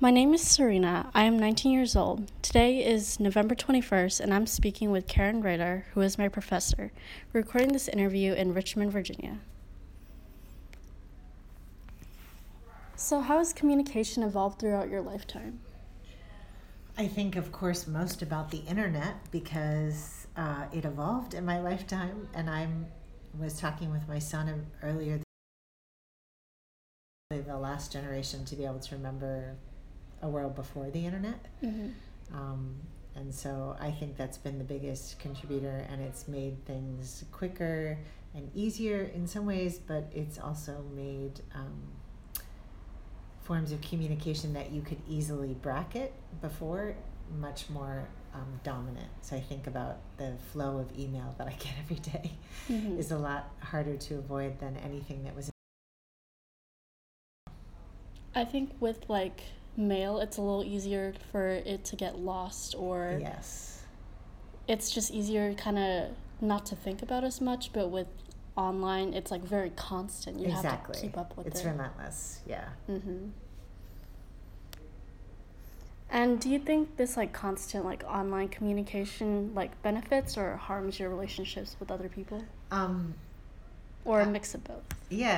My name is Serena. I am 19 years old. Today is November 21st, and I'm speaking with Karen Ritter, who is my professor. We're recording this interview in Richmond, Virginia. So, how has communication evolved throughout your lifetime? I think, of course, most about the internet because it evolved in my lifetime. And I was talking with my son earlier, the last generation to be able to remember a world before the internet. And so I think that's been the biggest contributor, and it's made things quicker and easier in some ways, but it's also made forms of communication that you could easily bracket before much more dominant. So I think about the flow of email that I get every day is a lot harder to avoid than anything that was. I think with mail, it's a little easier for it to get lost, or Yes. It's just easier kind of not to think about as much, but with online, it's very constant. You have to keep up with it. It's relentless, yeah. And do you think this constant online communication benefits or harms your relationships with other people? Or a mix of both? Yeah.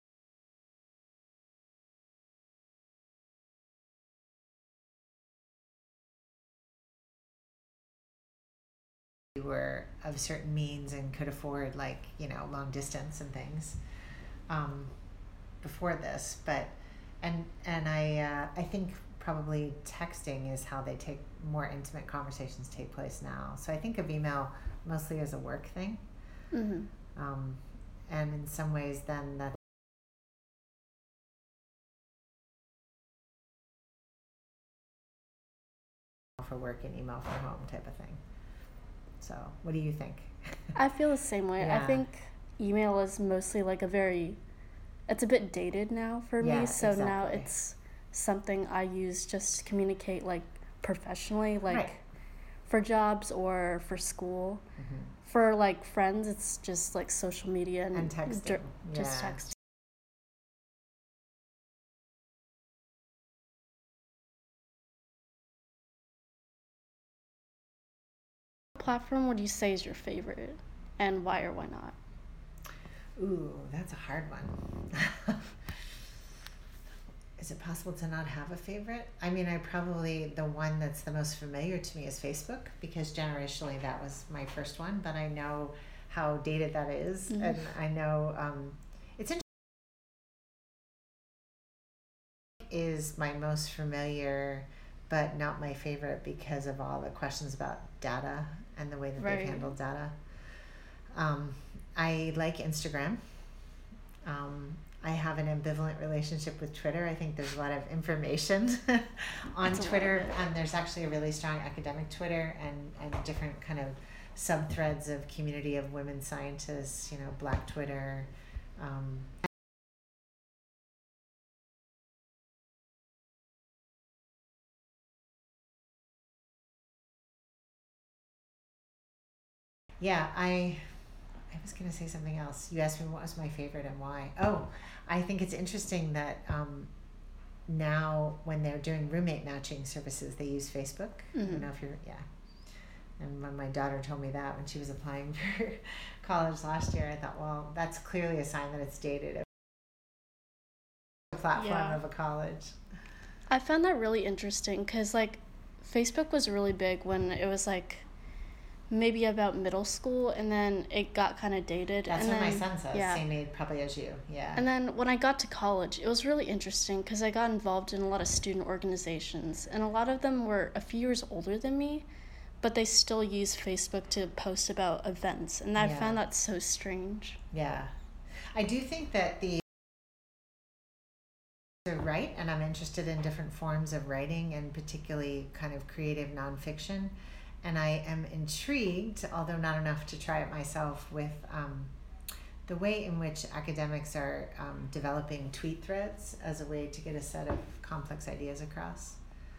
We were of certain means and could afford long distance and things before this, but I think probably texting is how more intimate conversations take place now. So I think of email mostly as a work thing, and in some ways then that for work and email for home type of thing. So what do you think? I feel the same way. Yeah. I think email is mostly it's a bit dated now for me. So exactly. Now it's something I use just to communicate professionally, Right. for jobs or for school. For friends, it's just social media And texting. Just texting. Platform would you say is your favorite, and why or why not? Ooh, that's a hard one. Is it possible to not have a favorite? I mean, the one that's the most familiar to me is Facebook, because generationally that was my first one, but I know how dated that is. And I know it's interesting. Is my most familiar, but not my favorite because of all the questions about data and the way that they've handled data. I like Instagram. I have an ambivalent relationship with Twitter. I think there's a lot of information on Twitter, and there's actually a really strong academic Twitter and different kind of sub-threads of community of women scientists, Black Twitter. Yeah, I was going to say something else. You asked me what was my favorite and why. Oh, I think it's interesting that now when they're doing roommate matching services, they use Facebook. I don't know if And when my daughter told me that when she was applying for college last year, I thought, well, that's clearly a sign that it's dated. A platform of a college. I found that really interesting because Facebook was really big when it was maybe about middle school, and then it got kind of dated. That's and what then, my son says, same age probably as you. Yeah. And then when I got to college, it was really interesting because I got involved in a lot of student organizations, and a lot of them were a few years older than me, but they still use Facebook to post about events, and I found that so strange. Yeah. I do think that the write, and I'm interested in different forms of writing, and particularly kind of creative nonfiction. And I am intrigued, although not enough to try it myself, with the way in which academics are developing tweet threads as a way to get a set of complex ideas across.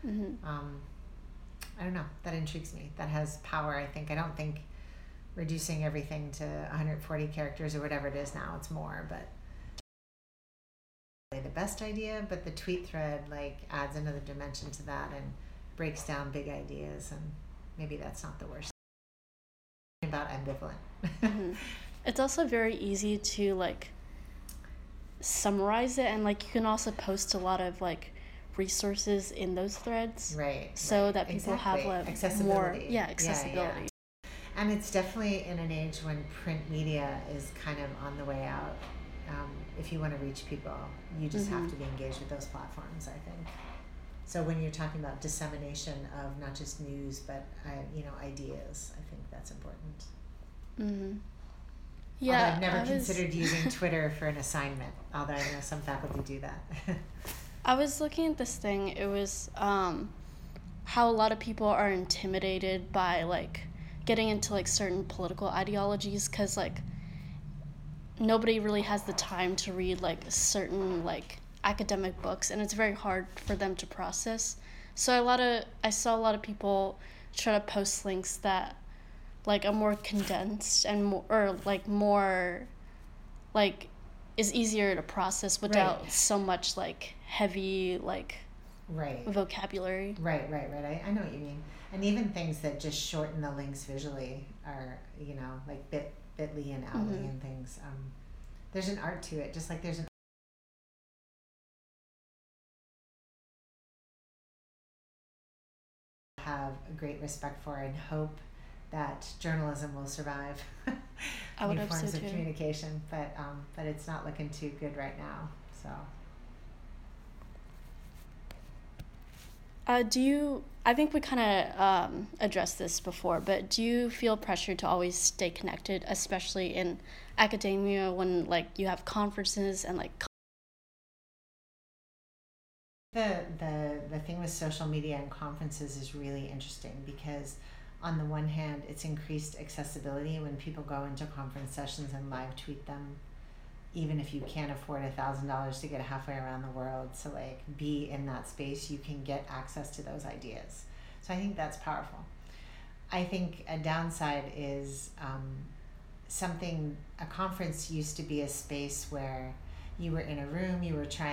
I don't know. That intrigues me. That has power, I think. I don't think reducing everything to 140 characters or whatever it is now, it's more, but the best idea, but the tweet thread like adds another dimension to that and breaks down big ideas, and maybe that's not the worst. About ambivalent. It's also very easy to like summarize it, and like you can also post a lot of like resources in those threads, right? So that people have like accessibility. More accessibility. Yeah. And it's definitely in an age when print media is kind of on the way out. If you want to reach people, you just have to be engaged with those platforms, I think. So when you're talking about dissemination of not just news, but ideas, I think that's important. Yeah, although I've never considered using Twitter for an assignment, although I know some faculty do that. I was looking at this thing. It was how a lot of people are intimidated by like getting into like certain political ideologies, because like nobody really has the time to read like certain like academic books, and it's very hard for them to process. So I saw a lot of people try to post links that like are more condensed and more like is easier to process without so much like heavy like vocabulary. Right. I know what you mean. And even things that just shorten the links visually are, like Bitly and Ally and things. There's an art to it, just like there's an have a great respect for and hope that journalism will survive new forms of communication, but it's not looking too good right now. So I think we kind of addressed this before, but do you feel pressure to always stay connected, especially in academia when like you have conferences and like the thing with social media and conferences is really interesting, because on the one hand it's increased accessibility when people go into conference sessions and live tweet them, even if you can't afford $1,000 to get halfway around the world to like be in that space, you can get access to those ideas. So I think that's powerful. I think a downside is a conference used to be a space where you were in a room, you were trying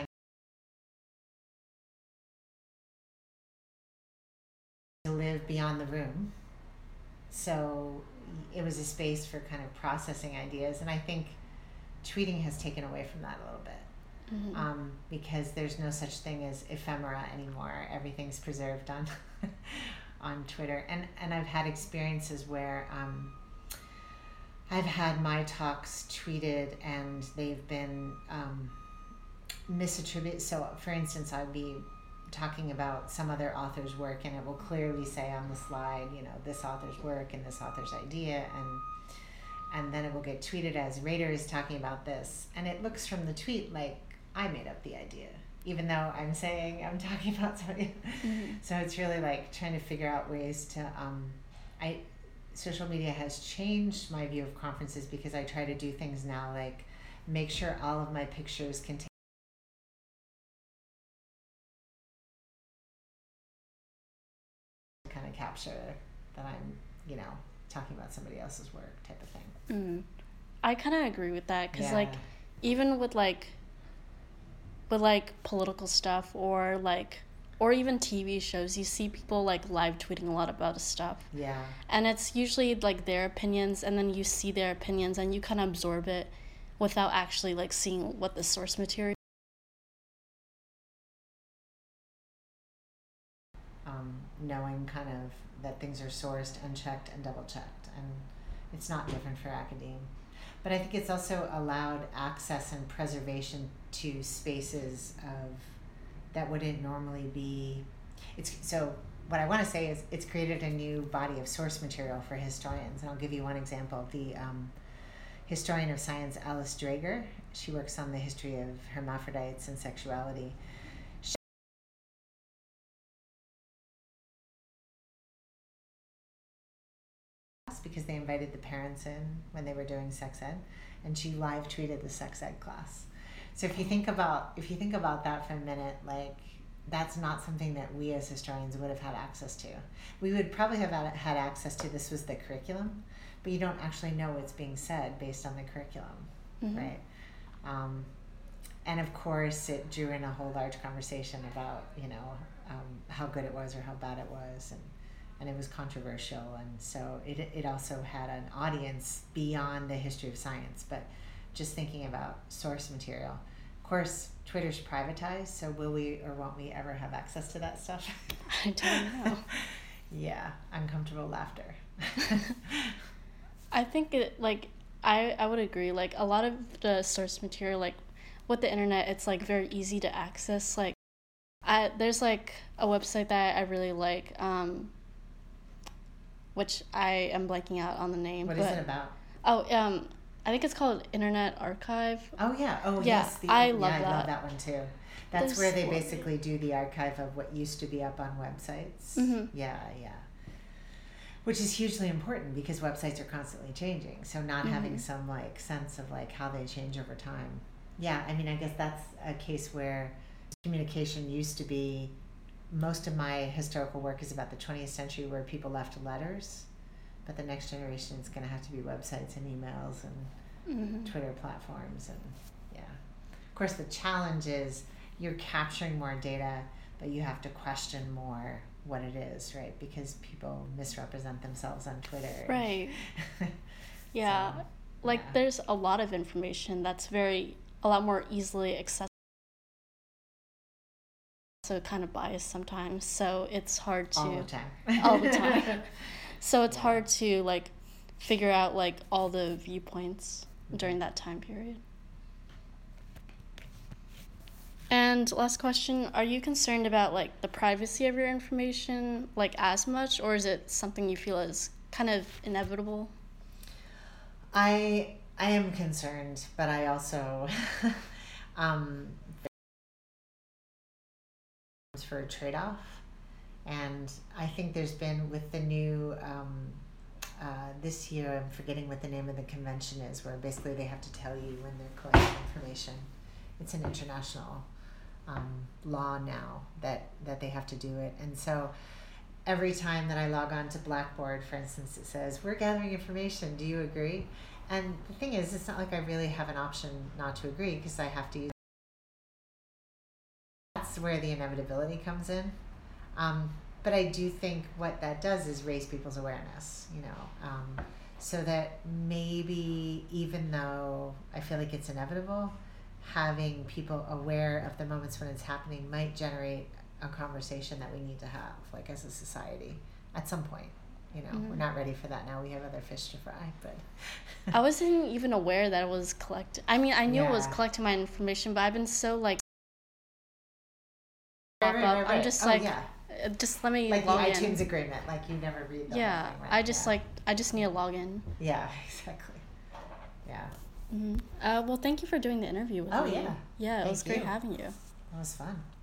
to live beyond the room. So it was a space for kind of processing ideas, and I think tweeting has taken away from that a little bit, because there's no such thing as ephemera anymore. Everything's preserved on Twitter, and I've had experiences where I've had my talks tweeted and they've been misattributed. So for instance, I'd be talking about some other author's work and it will clearly say on the slide, this author's work and this author's idea, and then it will get tweeted as Rader is talking about this, and it looks from the tweet like I made up the idea, even though I'm saying I'm talking about somebody. So it's really like trying to figure out ways to social media has changed my view of conferences, because I try to do things now like make sure all of my pictures contain kind of capture that I'm talking about somebody else's work type of thing. I kind of agree with that, because like even with political stuff or even TV shows, you see people like live tweeting a lot about stuff. Yeah. And it's usually like their opinions, and then you see their opinions and you kind of absorb it without actually like seeing what the source material. Knowing kind of that things are sourced, unchecked, and double-checked, and it's not different for academia. But I think it's also allowed access and preservation to spaces that wouldn't normally be. So what I want to say is it's created a new body of source material for historians, and I'll give you one example. The historian of science Alice Drager, she works on the history of hermaphrodites and sexuality. Because they invited the parents in when they were doing sex ed, and she live tweeted the sex ed class. So if you think about that for a minute, like that's not something that we as historians would have had access to. We would probably have had access to this was the curriculum, but you don't actually know what's being said based on the curriculum, right? And of course, it drew in a whole large conversation about, how good it was or how bad it was. And it was controversial. And so it also had an audience beyond the history of science. But just thinking about source material. Of course, Twitter's privatized, so will we or won't we ever have access to that stuff? I don't know. Yeah, uncomfortable laughter. I think I would agree. Like, a lot of the source material, like, with the internet, it's, like, very easy to access. Like, there's, like, a website that I really like, which I am blanking out on the name. What is it about? Oh, I think it's called Internet Archive. Oh, yeah. Oh, Yeah, yes. I love I that. love that one, too. That's where they basically do the archive of what used to be up on websites. Mm-hmm. Yeah. Which is hugely important because websites are constantly changing. So not having some like sense of like how they change over time. Yeah, I mean, I guess that's a case where communication used to be, most of my historical work is about the 20th century where people left letters, but the next generation is going to have to be websites and emails and Twitter platforms. And yeah, of course the challenge is you're capturing more data, but you have to question more what it is, right? Because people misrepresent themselves on Twitter. Right. Yeah. So, like, there's a lot of information that's a lot more easily accessible. So kind of biased sometimes. So it's hard to... All the time. All the time. So it's hard to, like, figure out, like, all the viewpoints during that time period. And last question, are you concerned about, like, the privacy of your information, like, as much, or is it something you feel is kind of inevitable? I am concerned, but I also for a trade-off. And I think there's been with the new this year, I'm forgetting what the name of the convention is, where basically they have to tell you when they're collecting information. It's an international law now that they have to do it. And so every time that I log on to Blackboard, for instance, it says, we're gathering information, do you agree? And the thing is, it's not like I really have an option not to agree because I have to use. That's where the inevitability comes in. But I do think what that does is raise people's awareness, so that maybe even though I feel like it's inevitable, having people aware of the moments when it's happening might generate a conversation that we need to have, like as a society, at some point. We're not ready for that now. We have other fish to fry, but... I wasn't even aware that it was collecting. I mean, I knew it was collecting my information, but I've been so, like... Right. I'm just just let me like log the in. iTunes agreement, like you never read the whole thing, right? I just need to log in. Yeah, exactly. Yeah. Well, thank you for doing the interview with me. Yeah. Yeah, it was great you. having you. It was fun.